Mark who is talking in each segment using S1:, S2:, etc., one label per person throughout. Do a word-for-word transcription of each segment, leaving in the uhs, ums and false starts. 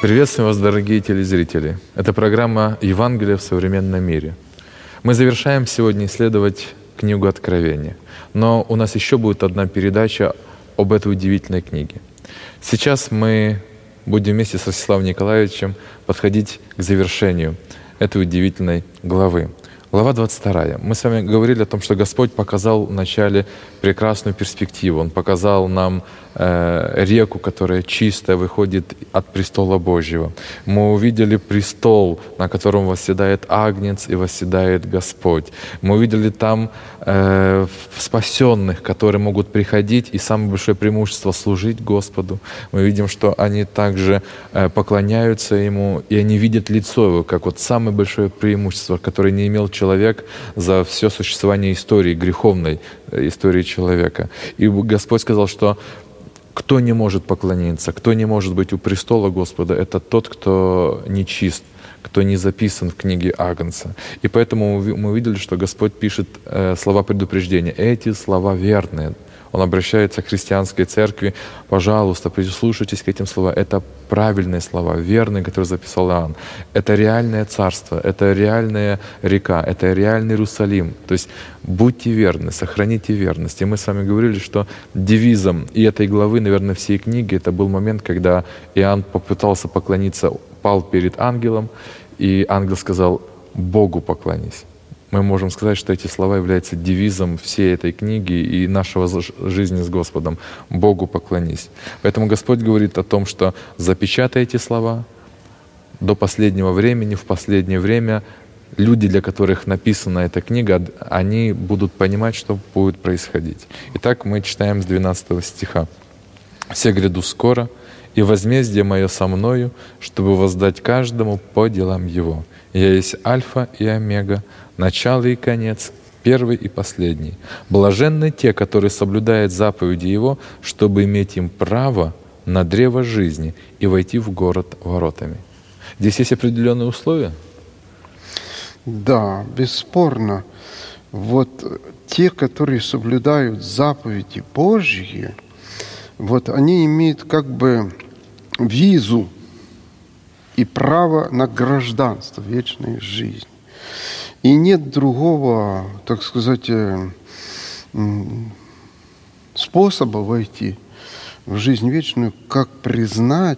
S1: Приветствую вас, дорогие телезрители. Это программа «Евангелие в современном мире». Мы завершаем сегодня исследовать книгу Откровения. Но у нас еще будет одна передача об этой удивительной книге. Сейчас мы будем вместе с Ростиславом Николаевичем подходить к завершению этой удивительной главы. Глава двадцать вторая. Мы с вами говорили о том, что Господь показал вначале прекрасную перспективу. Он показал нам э, реку, которая чистая, выходит от престола Божьего. Мы увидели престол, на котором восседает Агнец и восседает Господь. Мы увидели там э, спасенных, которые могут приходить, и самое большое преимущество — служить Господу. Мы видим, что они также э, поклоняются Ему, и они видят лицо Его, как вот самое большое преимущество, которое не имел человек человек за все существование истории, греховной истории человека. И Господь сказал, что кто не может поклониться, кто не может быть у престола Господа, это тот, кто нечист, кто не записан в книге Агнца. И поэтому мы увидели, что Господь пишет э, слова предупреждения. Эти слова верные. Он обращается к христианской церкви: пожалуйста, прислушайтесь к этим словам. Это правильные слова, верные, которые записал Иоанн. Это реальное царство, это реальная река, это реальный Иерусалим. То есть будьте верны, сохраните верность. И мы с вами говорили, что девизом и этой главы, наверное, всей книги, это был момент, когда Иоанн попытался поклониться, пал перед ангелом, и ангел сказал: «Богу поклонись». Мы можем сказать, что эти слова являются девизом всей этой книги и нашего жизни с Господом. «Богу поклонись». Поэтому Господь говорит о том, что запечатай эти слова до последнего времени, в последнее время люди, для которых написана эта книга, они будут понимать, что будет происходить. Итак, мы читаем с двенадцатого стиха. «Все гряду скоро, и возмездие мое со мною, чтобы воздать каждому по делам его. Я есть Альфа и Омега, начало и конец, первый и последний. Блаженны те, которые соблюдают заповеди Его, чтобы иметь им право на древо жизни и войти в город воротами». Здесь есть определенные условия?
S2: Да, бесспорно. Вот те, которые соблюдают заповеди Божьи, вот они имеют как бы визу и право на гражданство, вечной жизни. И нет другого, так сказать, способа войти в жизнь вечную, как признать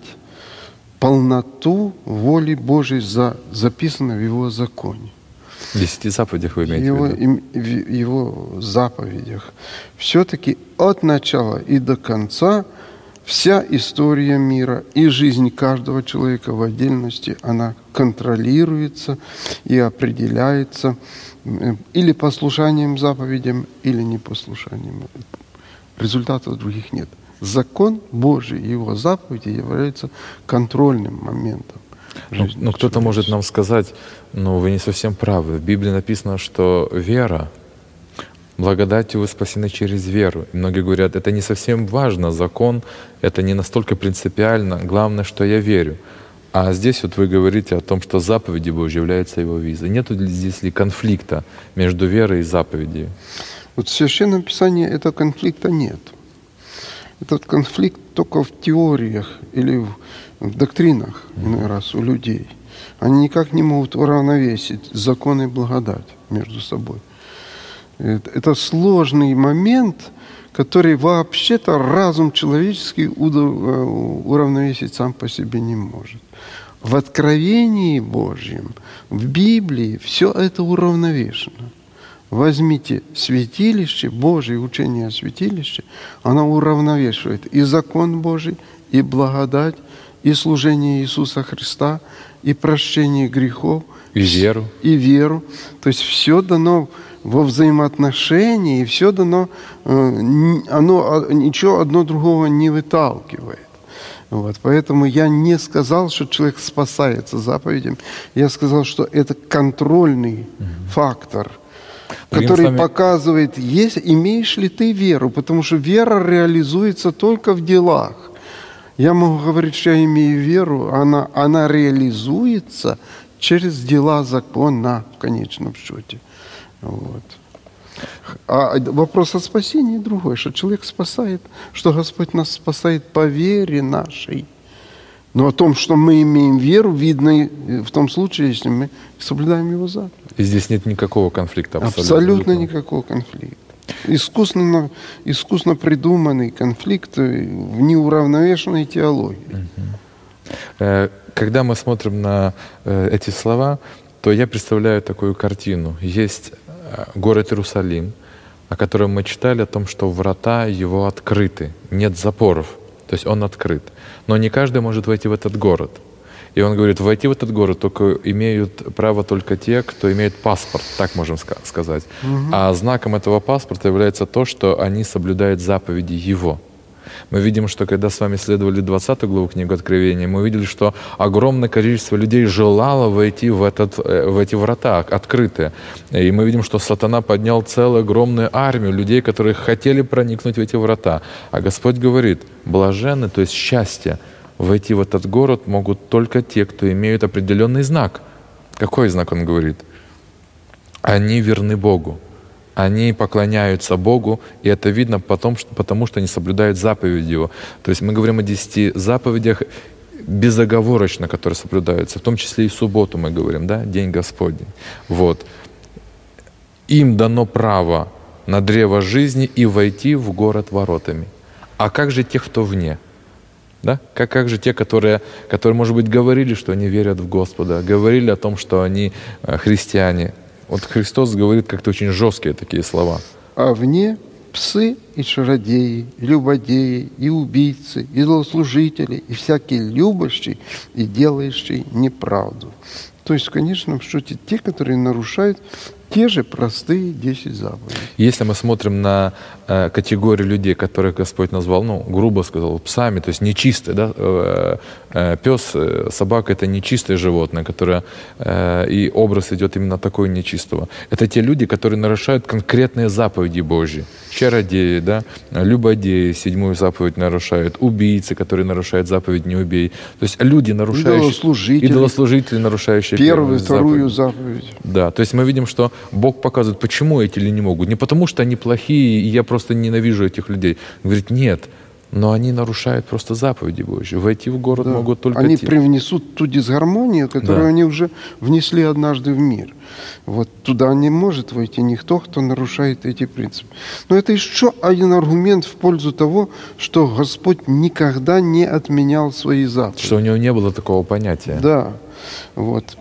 S2: полноту воли Божьей, за, записанной в Его законе.
S1: В десяти заповедях вы имеете
S2: его,
S1: в виду?
S2: В Его заповедях. Все-таки от начала и до конца вся история мира и жизнь каждого человека в отдельности, она контролируется и определяется или послушанием заповедям, или непослушанием. Результатов других нет. Закон Божий и Его заповеди являются контрольным моментом.
S1: Ну, ну кто-то может нам сказать: ну, вы не совсем правы. В Библии написано, что вера, благодатью вы спасены через веру. И многие говорят: это не совсем важно, закон, это не настолько принципиально, главное, что я верю. А здесь вот вы говорите о том, что заповеди Божьи являются Его визой. Нет ли здесь ли конфликта между верой и заповедью?
S2: Вот в Священном Писании этого конфликта нет. Этот конфликт только в теориях или в, в доктринах, иной раз, у людей. Они никак не могут уравновесить закон и благодать между собой. Это сложный момент, который вообще-то разум человеческий уравновесить сам по себе не может. В Откровении Божьем, в Библии все это уравновешено. Возьмите святилище, Божие учение о святилище, оно уравновешивает и закон Божий, и благодать, и служение Иисуса Христа, и прощение грехов,
S1: и веру.
S2: И веру. То есть все дано во взаимоотношении, и все дано, оно ничего одно другого не выталкивает. Вот. Поэтому я не сказал, что человек спасается заповедям. Я сказал, что это контрольный угу. фактор, который вами... показывает, есть, имеешь ли ты веру, потому что вера реализуется только в делах. Я могу говорить, что я имею веру, она, она реализуется через дела закона в конечном счете. Вот. А вопрос о спасении другой, что человек спасает, что Господь нас спасает по вере нашей. Но о том, что мы имеем веру, видно и в том случае, если мы соблюдаем Его заповеди.
S1: И здесь нет никакого конфликта абсолютно.
S2: Абсолютно никакого конфликта. Искусно, искусно придуманный конфликт в неуравновешенной теологии.
S1: Когда мы смотрим на эти слова, то я представляю такую картину. Есть город Иерусалим, о котором мы читали, о том, что врата его открыты, нет запоров, то есть он открыт. Но не каждый может войти в этот город. И он говорит, войти в этот город только имеют право только те, кто имеет паспорт, так можем сказать. Угу. А знаком этого паспорта является то, что они соблюдают заповеди Его. Мы видим, что когда с вами исследовали двадцатую главу книги Откровения, мы увидели, что огромное количество людей желало войти в, этот, в эти врата открытые. И мы видим, что сатана поднял целую огромную армию людей, которые хотели проникнуть в эти врата. А Господь говорит, блаженны, то есть счастье, войти в этот город могут только те, кто имеют определенный знак. Какой знак он говорит? Они верны Богу. Они поклоняются Богу, и это видно потому что, потому, что они соблюдают заповеди Его. То есть мы говорим о десяти заповедях безоговорочно, которые соблюдаются, в том числе и субботу мы говорим, да, День Господень. Вот. Им дано право на древо жизни и войти в город воротами. А как же те, кто вне? Да? Как, как же те, которые, которые, может быть, говорили, что они верят в Господа, говорили о том, что они христиане. Вот Христос говорит как-то очень жесткие такие слова.
S2: А вне псы и чародеи, и любодеи, и убийцы, и злослужители, и всякий любящий и делающий неправду. То есть в конечном счете те, которые нарушают те же простые десять заповедей.
S1: Если мы смотрим на э, категорию людей, которых Господь назвал, ну, грубо сказал, псами, то есть нечистые, да, э, э, пес, э, собака — это нечистое животное, которое, э, и образ идет именно такой нечистого. Это те люди, которые нарушают конкретные заповеди Божьи. Чародеи, да, любодеи, седьмую заповедь нарушают, убийцы, которые нарушают заповедь «не убей». То есть люди, нарушающие...
S2: Идолослужители.
S1: Идолослужители, нарушающие
S2: первую, вторую
S1: заповедь.
S2: заповедь.
S1: Да, то есть мы видим, что Бог показывает, почему эти люди не могут. Не потому, что они плохие, и я просто ненавижу этих людей. Он говорит, нет, но они нарушают просто заповеди Божьи. Войти в город
S2: да.
S1: могут только
S2: они
S1: те.
S2: Они привнесут ту дисгармонию, которую да. они уже внесли однажды в мир. Вот туда не может войти никто, кто нарушает эти принципы. Но это еще один аргумент в пользу того, что Господь никогда не отменял свои заповеди.
S1: Что у него не было такого понятия.
S2: Да, вот.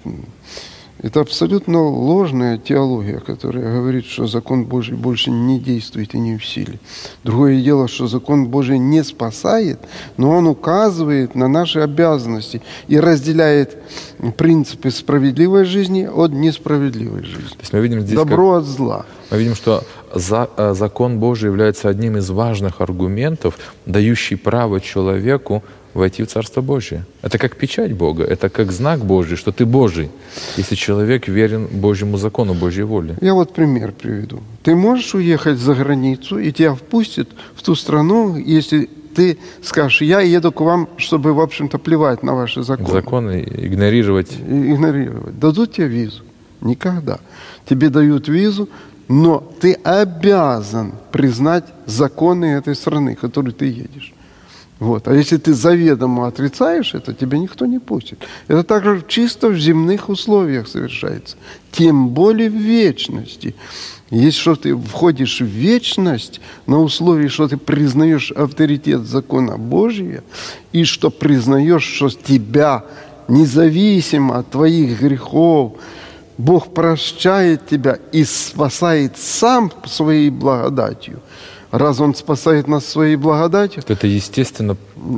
S2: Это абсолютно ложная теология, которая говорит, что закон Божий больше не действует и не в силе. Другое дело, что закон Божий не спасает, но он указывает на наши обязанности и разделяет принципы справедливой жизни от несправедливой жизни.
S1: То есть мы видим здесь
S2: добро
S1: как...
S2: от зла.
S1: Мы видим, что за, закон Божий является одним из важных аргументов, дающий право человеку войти в Царство Божие. Это как печать Бога, это как знак Божий, что ты Божий, если человек верен Божьему закону, Божьей воле.
S2: Я вот пример приведу. Ты можешь уехать за границу, и тебя впустят в ту страну, если ты скажешь, я еду к вам, чтобы, в общем-то, плевать на ваши законы.
S1: Законы игнорировать.
S2: Игнорировать. Дадут тебе визу? Никогда. Тебе дают визу, но ты обязан признать законы этой страны, в которую ты едешь. Вот. А если ты заведомо отрицаешь это, тебя никто не пустит. Это также чисто в земных условиях совершается. Тем более в вечности. Если что ты входишь в вечность на условии, что ты признаешь авторитет закона Божия, и что признаешь, что тебя, независимо от твоих грехов, Бог прощает тебя и спасает сам своей благодатью. Раз Он спасает нас своей благодатью,
S1: то это естественно.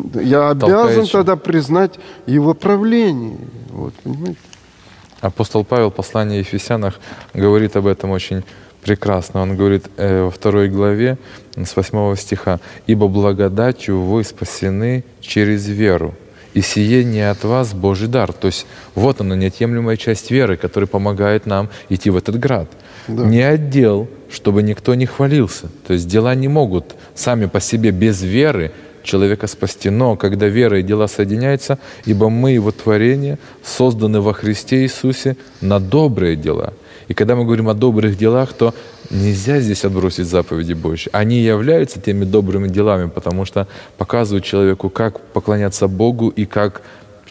S2: Я обязан тогда признать Его правление. Вот, понимаете?
S1: Апостол Павел в послании Ефесянах говорит об этом очень прекрасно. Он говорит э, во второй главе с восьмого стиха: «Ибо благодатью вы спасены через веру, и сие не от вас Божий дар». То есть вот она, неотъемлемая часть веры, которая помогает нам идти в этот град. Да. Не отдел, чтобы никто не хвалился. То есть дела не могут сами по себе без веры человека спасти. Но когда вера и дела соединяются, ибо мы, Его творение, созданы во Христе Иисусе на добрые дела. И когда мы говорим о добрых делах, то нельзя здесь отбросить заповеди Божьи. Они являются теми добрыми делами, потому что показывают человеку, как поклоняться Богу и как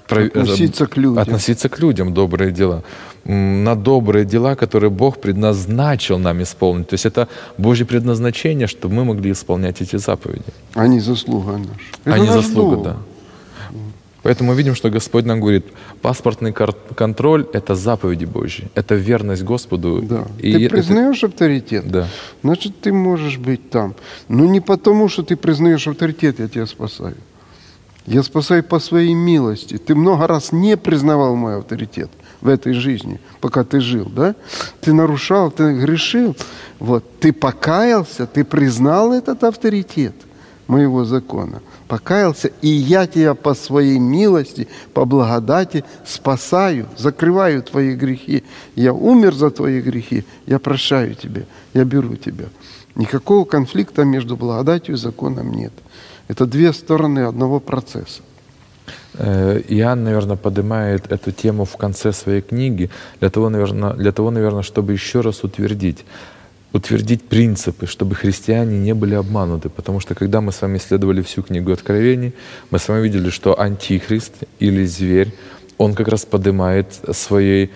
S1: про-
S2: Относиться к людям.
S1: Относиться к людям, добрые дела. М, На добрые дела, которые Бог предназначил нам исполнить. То есть это Божье предназначение, чтобы мы могли исполнять эти заповеди.
S2: А не заслуга наша. Это
S1: А не
S2: наш
S1: заслуга,
S2: долг.
S1: да. Поэтому мы видим, что Господь нам говорит, паспортный кар- контроль — это заповеди Божьи, это верность Господу.
S2: Да.
S1: И
S2: Ты
S1: это-
S2: признаешь авторитет,
S1: Да.
S2: значит, ты можешь быть там. Но не потому, что ты признаешь авторитет, я тебя спасаю. Я спасаю по своей милости. Ты много раз не признавал мой авторитет в этой жизни, пока ты жил, да? Ты нарушал, ты грешил. Вот. Ты покаялся, ты признал этот авторитет моего закона. Покаялся, и я тебя по своей милости, по благодати спасаю, закрываю твои грехи. Я умер за твои грехи, я прощаю тебя, я беру тебя. Никакого конфликта между благодатью и законом нет. Это две стороны одного процесса.
S1: Э, Иоанн, наверное, поднимает эту тему в конце своей книги для того, наверное, для того, наверное, чтобы еще раз утвердить, утвердить принципы, чтобы христиане не были обмануты. Потому что когда мы с вами исследовали всю книгу Откровений, мы с вами видели, что антихрист или зверь, он как раз поднимает свои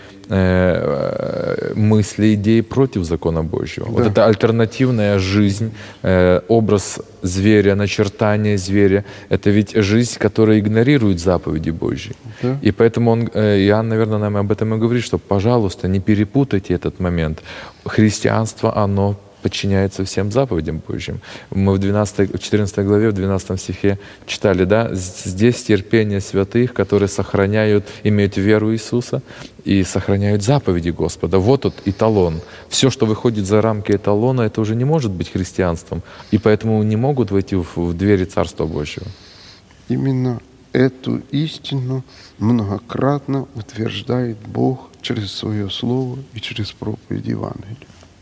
S1: э, мысли, идеи против закона Божьего.
S2: Да.
S1: Вот эта альтернативная жизнь, э, образ зверя, начертание зверя, это ведь жизнь, которая игнорирует заповеди Божьи.
S2: Да.
S1: И поэтому он, э, Иоанн, наверное, нам об этом и говорит, что, пожалуйста, не перепутайте этот момент. Христианство, оно подчиняется всем заповедям Божьим. Мы в, двенадцатой, в четырнадцатой главе, в двенадцатом стихе читали, да, здесь терпение святых, которые сохраняют, имеют веру Иисуса и сохраняют заповеди Господа. Вот тот эталон. Все, что выходит за рамки эталона, это уже не может быть христианством, и поэтому не могут войти в, в двери Царства Божьего.
S2: Именно эту истину многократно утверждает Бог через свое Слово и через проповедь Евангелия.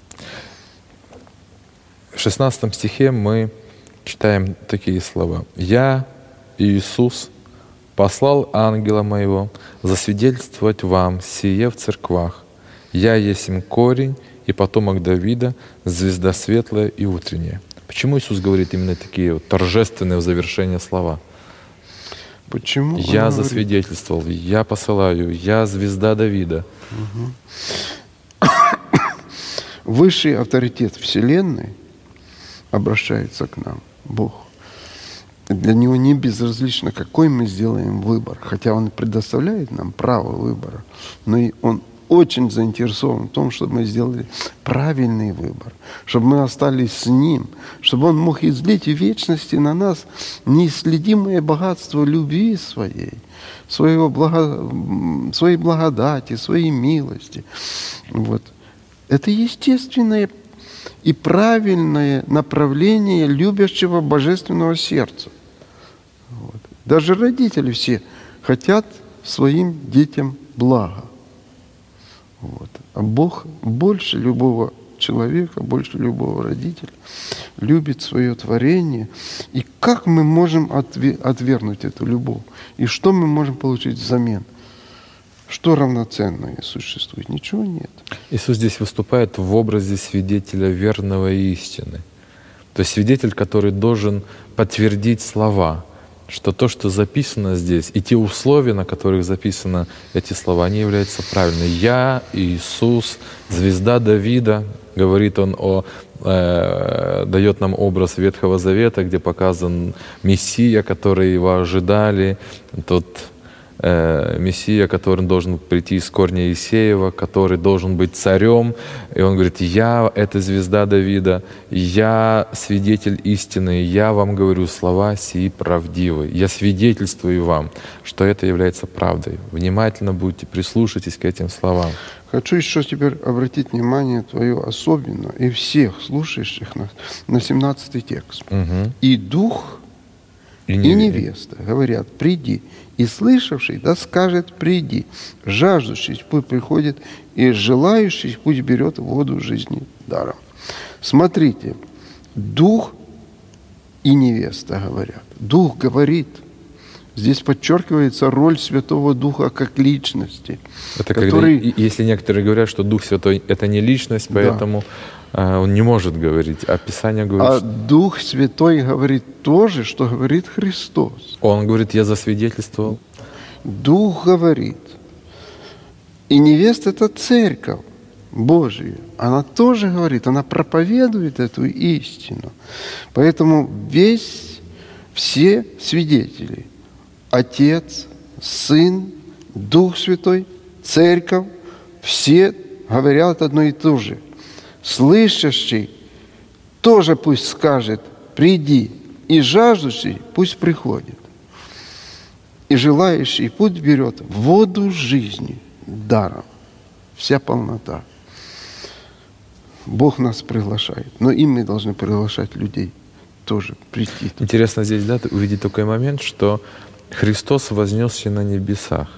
S1: В шестнадцатом стихе мы читаем такие слова. «Я, Иисус, послал ангела моего засвидетельствовать вам сие в церквах. Я есмь корень и потомок Давида, звезда светлая и утренняя». Почему Иисус говорит именно такие вот торжественные в завершении слова?
S2: Почему?
S1: «Я
S2: Он говорит,
S1: засвидетельствовал, я посылаю, я звезда Давида».
S2: высший авторитет Вселенной обращается к нам, Бог. Для Него не безразлично, какой мы сделаем выбор, хотя Он предоставляет нам право выбора, но и Он очень заинтересован в том, чтобы мы сделали правильный выбор, чтобы мы остались с Ним, чтобы Он мог излить в вечности на нас неисследимое богатство любви Своей, своего благо... своей благодати, своей милости. Вот. Это естественное и правильное направление любящего божественного сердца. Вот. Даже родители все хотят своим детям блага. Вот. А Бог больше любого человека, больше любого родителя любит свое творение. И как мы можем отвергнуть эту любовь? И что мы можем получить взамен? Что равноценное существует? Ничего нет.
S1: Иисус здесь выступает в образе свидетеля верного и истины. То есть свидетель, который должен подтвердить слова, что то, что записано здесь, и те условия, на которых записаны эти слова, они являются правильными. «Я, Иисус, звезда Давида», говорит он о, э, дает нам образ Ветхого Завета, где показан Мессия, который его ожидали, тот Мессия, который должен прийти из корня Иисеева, который должен быть царем. И он говорит: «Я — это звезда Давида, я свидетель истины, я вам говорю слова сии правдивы. Я свидетельствую вам, что это является правдой». Внимательно будьте, прислушайтесь к этим словам.
S2: Хочу еще теперь обратить внимание твое особенно и всех слушающих нас на семнадцатый текст.
S1: Угу.
S2: «И дух,
S1: и,
S2: и невеста говорят: приди. И слышавший да скажет: приди, жаждущий пусть приходит, и желающий пусть берет воду жизни даром». Смотрите, дух и невеста говорят. Дух говорит. Здесь подчеркивается роль Святого Духа как личности.
S1: Это
S2: который...
S1: когда, если некоторые говорят, что Дух Святой — это не личность, поэтому да. он не может говорить, а Писание говорит...
S2: А
S1: что...
S2: Дух Святой говорит то же, что говорит Христос.
S1: Он говорит: «Я засвидетельствовал».
S2: Дух говорит. И невеста — это церковь Божия. Она тоже говорит, она проповедует эту истину. Поэтому весь, все свидетели, Отец, Сын, Дух Святой, Церковь, все говорят одно и то же. Слышащий тоже пусть скажет: приди, и жаждущий пусть приходит. И желающий пусть берет воду жизни даром. Вся полнота. Бог нас приглашает, но и мы должны приглашать людей тоже прийти.
S1: Интересно здесь, да, увидеть такой момент, что Христос вознесся на небесах.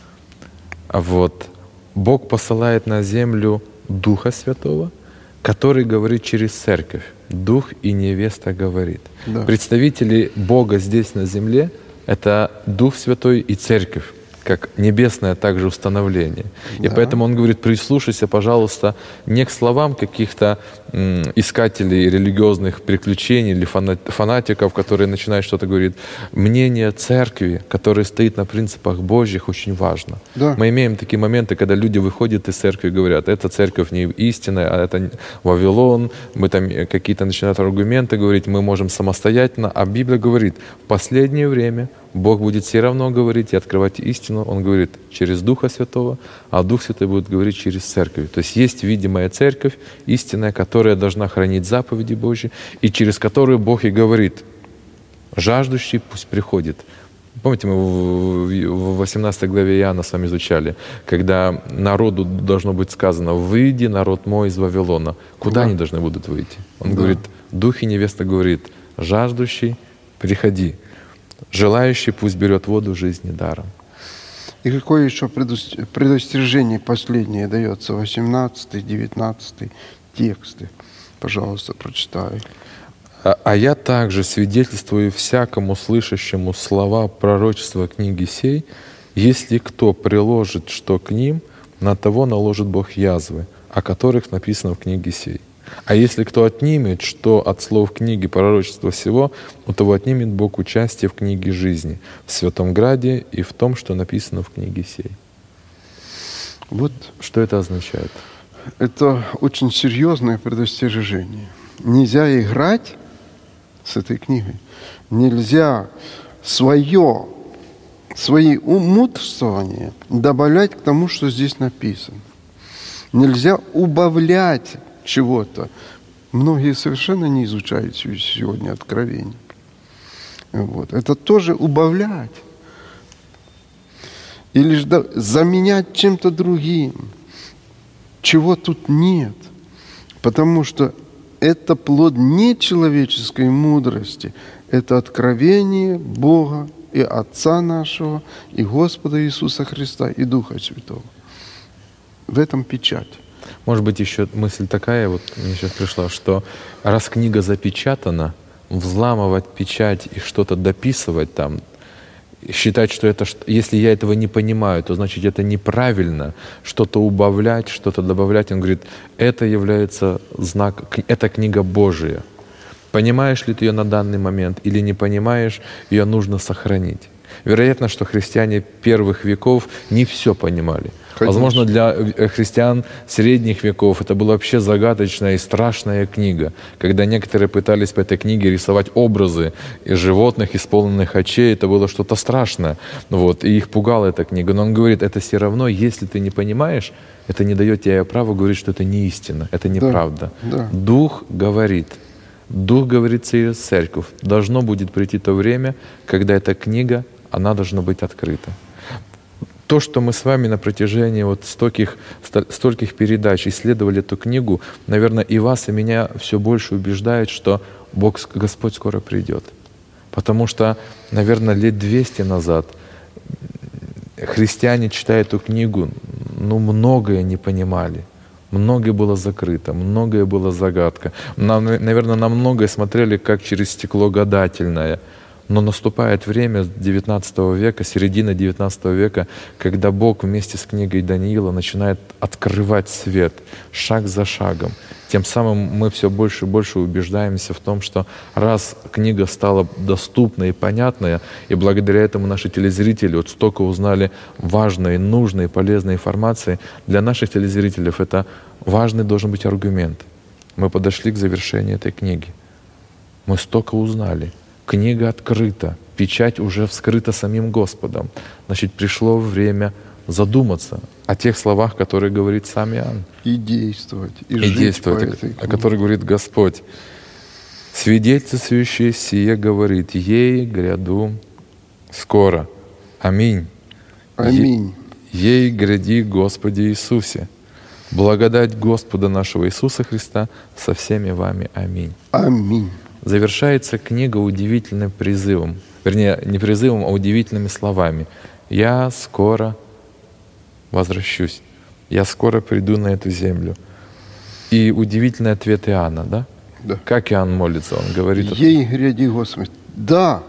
S1: А вот Бог посылает на землю Духа Святого, который говорит через церковь. Дух и невеста говорит.
S2: Да.
S1: Представители Бога здесь на земле — это Дух Святой и церковь, как небесное также установление. Да. И поэтому он говорит: прислушайся, пожалуйста, не к словам каких-то м, искателей религиозных приключений или фанатиков, которые начинают что-то говорить. Мнение церкви, которое стоит на принципах Божьих, очень важно.
S2: Да.
S1: Мы имеем такие моменты, когда люди выходят из церкви и говорят: эта церковь не истинная, а это Вавилон. Мы там какие-то начинают аргументы говорить, мы можем самостоятельно. А Библия говорит: в последнее время Бог будет все равно говорить и открывать истину. Он говорит через Духа Святого, а Дух Святой будет говорить через церковь. То есть есть видимая церковь, истинная, которая должна хранить заповеди Божьи, и через которую Бог и говорит: жаждущий пусть приходит. Помните, мы в восемнадцатой главе Иоанна с вами изучали, когда народу должно быть сказано: «Выйди, народ мой, из Вавилона». Куда да. они должны будут выйти? Он да. говорит, Дух и невеста говорит: жаждущий, приходи. Желающий пусть берет воду жизни даром.
S2: И какое еще предостережение последнее дается? восемнадцатый, девятнадцатый тексты. Пожалуйста, прочитай.
S1: А, а я также свидетельствую всякому слышащему слова пророчества книги сей: если кто приложит что к ним, на того наложит Бог язвы, о которых написано в книге сей. А если кто отнимет что от слов книги пророчества всего, у того отнимет Бог участие в книге жизни, в Святом Граде и в том, что написано в книге сей.
S2: Вот
S1: что это означает?
S2: Это очень серьезное предостережение. Нельзя играть с этой книгой. Нельзя свое, свои умудрствования добавлять к тому, что здесь написано. Нельзя убавлять чего-то. Многие совершенно не изучают сегодня Откровение. Вот. Это тоже убавлять. Или же заменять чем-то другим, чего тут нет. Потому что это плод не человеческой мудрости, это откровение Бога и Отца нашего, и Господа Иисуса Христа, и Духа Святого. В этом печать.
S1: Может быть, еще мысль такая, вот мне сейчас пришла, что раз книга запечатана, взламывать печать и что-то дописывать там, считать, что это, если я этого не понимаю, то значит это неправильно, что-то убавлять, что-то добавлять. Он говорит, это является знак, это книга Божия. Понимаешь ли ты ее на данный момент или не понимаешь, ее нужно сохранить. Вероятно, что христиане первых веков не все понимали. Конечно. Возможно, для христиан средних веков это была вообще загадочная и страшная книга, когда некоторые пытались по этой книге рисовать образы животных, исполненных очей. Это было что-то страшное, вот, и их пугала эта книга. Но он говорит, это все равно, если ты не понимаешь, это не дает тебе права говорить, что это не истина, это неправда.
S2: Да, да.
S1: Дух говорит. Дух говорит через церковь. Должно будет прийти то время, когда эта книга, она должна быть открыта. То, что мы с вами на протяжении вот стольких, стольких передач исследовали эту книгу, наверное, и вас, и меня все больше убеждает, что Бог, Господь скоро придет. Потому что, наверное, лет двести назад христиане, читая эту книгу, ну, многое не понимали. Многое было закрыто, многое было загадка. Нам, наверное, на многое смотрели как через стекло гадательное. Но наступает время девятнадцатого века, середина девятнадцатого века, когда Бог вместе с книгой Даниила начинает открывать свет шаг за шагом. Тем самым мы все больше и больше убеждаемся в том, что раз книга стала доступной и понятной, и благодаря этому наши телезрители вот столько узнали важной, нужной, полезной информации, для наших телезрителей это важный должен быть аргумент. Мы подошли к завершению этой книги. Мы столько узнали. Книга открыта, печать уже вскрыта самим Господом. Значит, пришло время задуматься о тех словах, которые говорит сам Иоанн.
S2: И действовать, и,
S1: И
S2: жить
S1: действовать,
S2: по
S1: о,
S2: этой
S1: о
S2: книге.
S1: которых говорит Господь. Свидетельствующее сие говорит, ей гряду скоро. Аминь.
S2: Аминь.
S1: Ей гряди, Господи Иисусе. Благодать Господа нашего Иисуса Христа со всеми вами. Аминь.
S2: Аминь.
S1: Завершается книга удивительным призывом. Вернее, не призывом, а удивительными словами. «Я скоро возвращусь. Я скоро приду на эту землю». И удивительный ответ Иоанна, да?
S2: Да.
S1: Как Иоанн молится? Он говорит...
S2: Ей гряди, Господи. Да,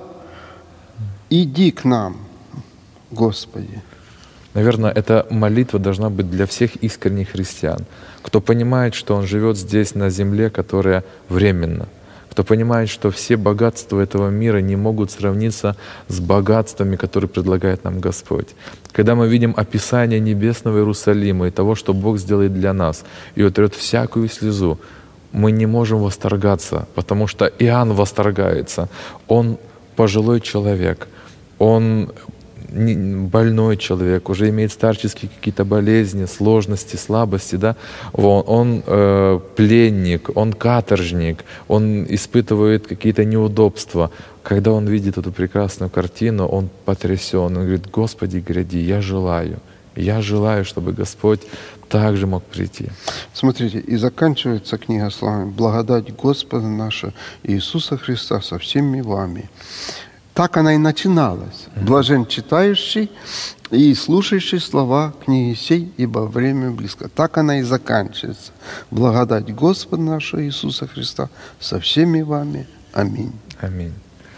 S2: иди к нам, Господи.
S1: Наверное, эта молитва должна быть для всех искренних христиан, кто понимает, что он живет здесь, на земле, которая временна, кто понимает, что все богатства этого мира не могут сравниться с богатствами, которые предлагает нам Господь. Когда мы видим описание небесного Иерусалима и того, что Бог сделает для нас, и утрет всякую слезу, мы не можем восторгаться, потому что Иоанн восторгается. Он пожилой человек, он больной человек, уже имеет старческие какие-то болезни, сложности, слабости, да? Он, он э, пленник, он каторжник, он испытывает какие-то неудобства. Когда он видит эту прекрасную картину, он потрясен, он говорит: «Господи, гряди, я желаю, я желаю, чтобы Господь также мог прийти».
S2: Смотрите, и заканчивается книга словами: «Благодать Господа нашего Иисуса Христа со всеми вами». Так она и начиналась. Блажен читающий и слушающий слова книги сей, ибо время близко. Так она и заканчивается. Благодать Господа нашего Иисуса Христа со всеми вами. Аминь.
S1: Аминь.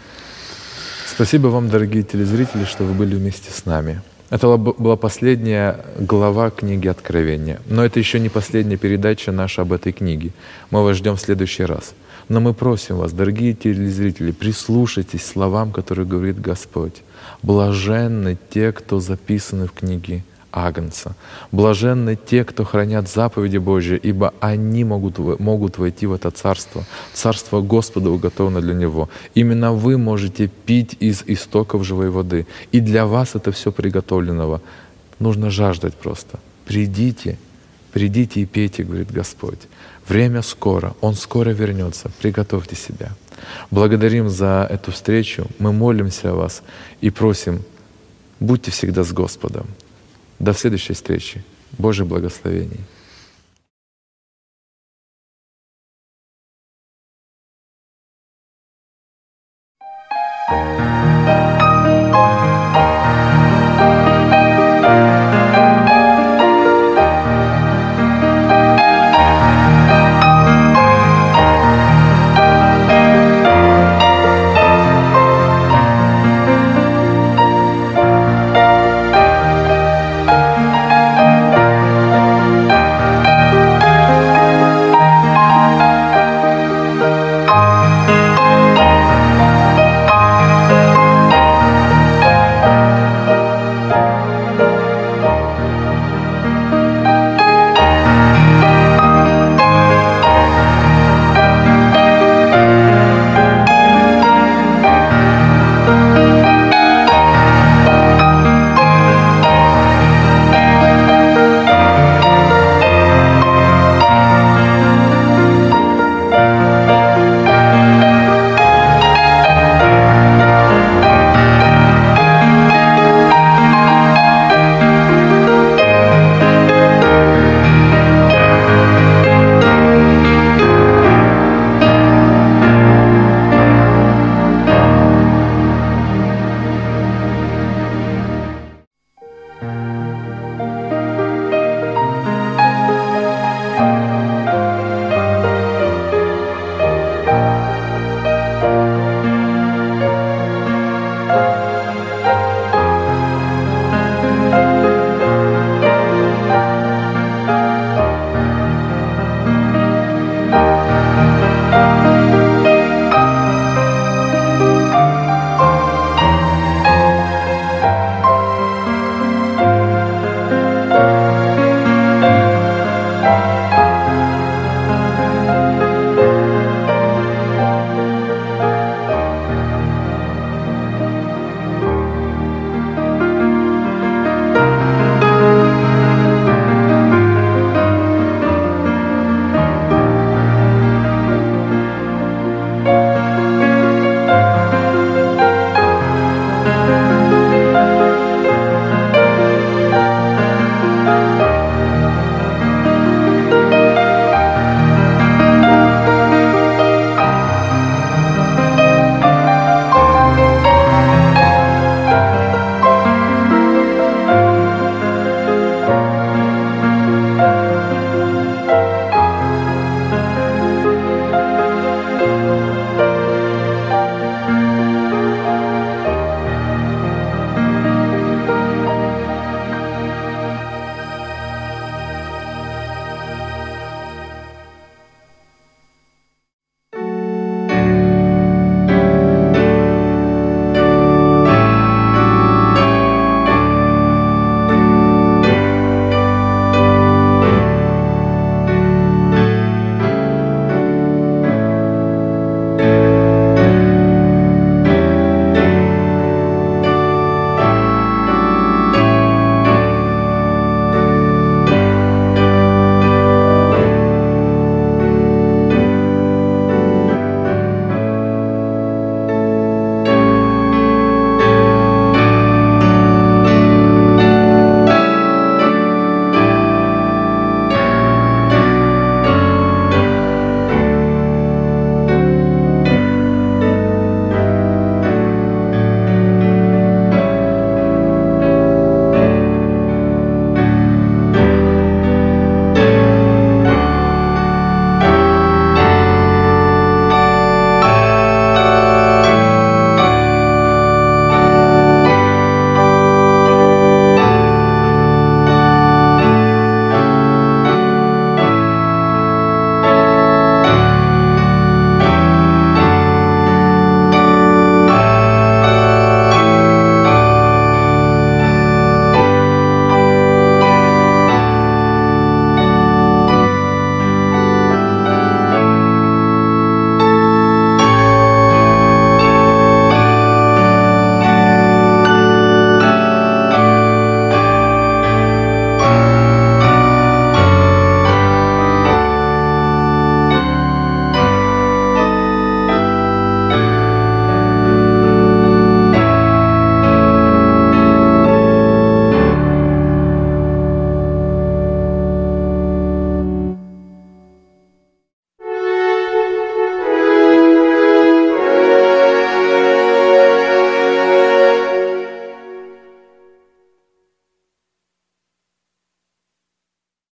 S1: Спасибо вам, дорогие телезрители, что вы были вместе с нами. Это была последняя глава книги Откровения. Но это еще не последняя передача наша об этой книге. Мы вас ждем в следующий раз. Но мы просим вас, дорогие телезрители, прислушайтесь к словам, которые говорит Господь. Блаженны те, кто записаны в книге Агнца. Блаженны те, кто хранят заповеди Божьи, ибо они могут, могут войти в это царство. Царство Господа уготовано для Него. Именно вы можете пить из истоков живой воды. И для вас это все приготовленного. Нужно жаждать просто. Придите, придите и пейте, говорит Господь. Время скоро, Он скоро вернется. Приготовьте себя. Благодарим за эту встречу. Мы молимся о вас и просим, будьте всегда с Господом. До следующей встречи. Божьих благословений.